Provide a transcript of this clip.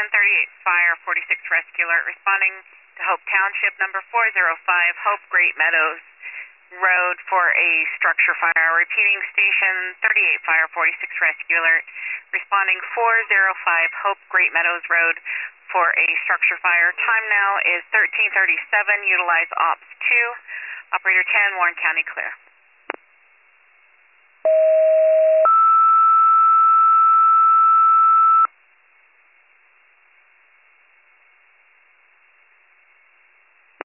38 Fire 46 Rescue Alert, responding to Hope Township, number 405, Hope Great Meadows Road for a structure fire. Repeating, station 38 Fire 46 Rescue Alert, responding 405 Hope Great Meadows Road for a structure fire. Time now is 13:37. Utilize Ops 2. Operator 10, Warren County clear.